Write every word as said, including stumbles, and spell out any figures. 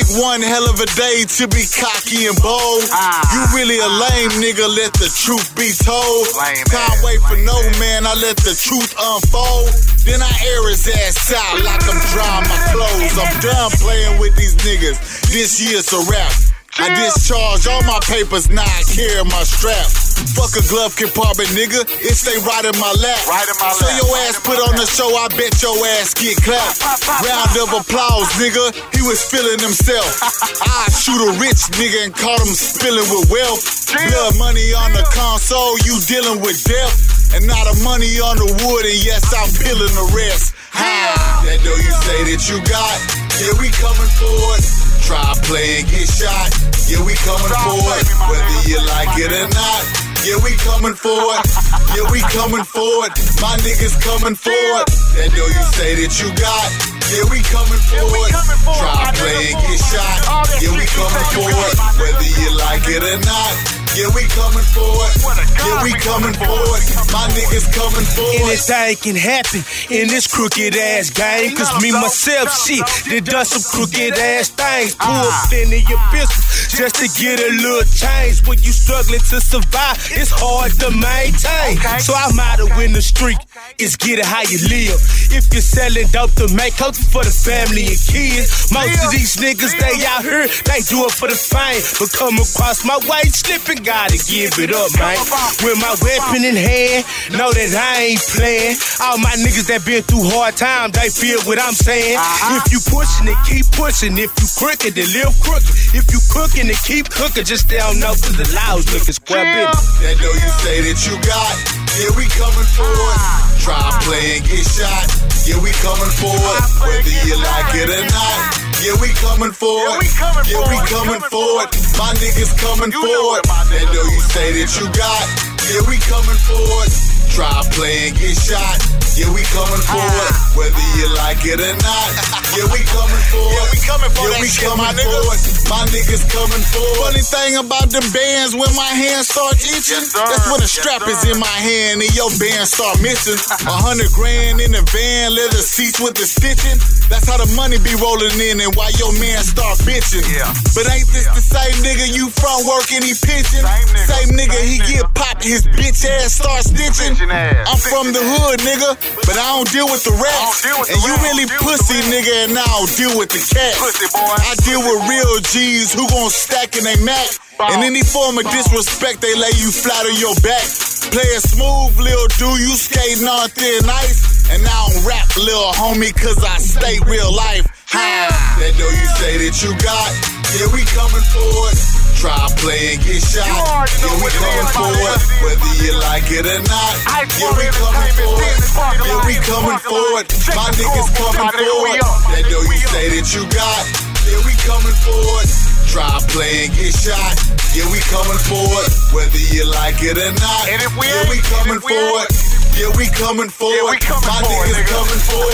one hell of a day to be cocky and bold. Ah, You really a lame nigga, let the truth be told. Lame Can't ass, wait for lame no ass. man, I let the truth unfold. Then I air his ass out like I'm drying my clothes. I'm done playing with these niggas, this year's a rap. I discharge all my papers, now I carry my strap. Fuck a glove compartment, nigga, it stay right in my lap. Right in my So lap, your right ass in put my on lap. the show, I bet your ass get clapped. Round of applause, nigga, he was feeling himself. I shoot a rich nigga and caught him spilling with wealth. Blood money on the console, you dealing with death. And now the money on the wood, and yes, I'm peeling the rest. Ha! That dough you say that you got, yeah, we coming for it. Try play and get shot, yeah, we coming for it. Whether you like it or not, yeah, we coming for it. Yeah, we coming for it. My niggas coming for it. That dough you say that you got, yeah, we coming for it. Try play and get shot, yeah, we coming for it. Whether you like it or not, yeah, we coming for it. Yeah, we coming for it. My niggas coming for it. Anything can happen in this crooked ass game. Cause me, myself, shit, they done some crooked ass things. Pull a pin in your pistol just to get a little change. When you struggling to survive, it's hard to maintain. So I'm out of win the streak. It's get it how you live. If you're selling dope to make hope for the family and kids. Most of these niggas, they out here, they do it for the fame. But come across my way, slipping, gotta give it up, man. With my weapon in hand, know that I ain't playing. All my niggas that been through hard times, they feel what I'm saying. If you pushing it, keep pushing. If you crooked, then live crooked. If you cooking it, keep cooking. Just stay on know cause the laws looking square business. That dough you say that you got, yeah, we coming for it. Try play and get shot, yeah, we coming for it. Whether you like it or not, yeah, we coming for it. Yeah, we coming for it. My niggas coming for it. That dough you say that you got, yeah, we coming for it. Try play and get shot, yeah, we coming for it. Whether you like it or not, yeah, we coming for it. Yeah, we coming for yeah, that we shit, coming my for nigga. it. My niggas coming for it. Funny thing about the bands, when my hands start itching, Yes, sir. that's when the Yes, strap sir. is in my hand and your band start missing. A hundred grand in the van, leather seats with the stitching. That's how the money be rolling in and why your man start bitching. Yeah. But ain't this Yeah. the same nigga you from working, he pitching? Same nigga. Same nigga, Same he nigga. get popped, his bitch ass start snitching. Bitchin' ass. I'm from the hood, nigga, but I don't deal with the rats. deal with the And you rats. really Deal with pussy, the rats. nigga, and I don't deal with the cats. Pussy boy. I deal with real G's who gon' stack in they Mac. And any form of disrespect, they lay you flat on your back. Play it smooth, lil' dude, you skating on thin ice. And I don't rap, lil' homie, cause I stay real life. Ha! That dough you say that you got, yeah, we coming for it. Try play and get shot, already know yeah, we what it coming is, for my it. nigga. Whether you like it or not, I yeah, we coming for it. Yeah, we coming for it. My niggas coming for it. That dough you say that you got, yeah, we coming for it. Try play and get shot, yeah, we coming for it. Whether you like it or not, And if we yeah, ain't, we and coming if we for ain't, it. Yeah, we coming for Yeah, we it. coming My for it, niggas nigga. coming for it.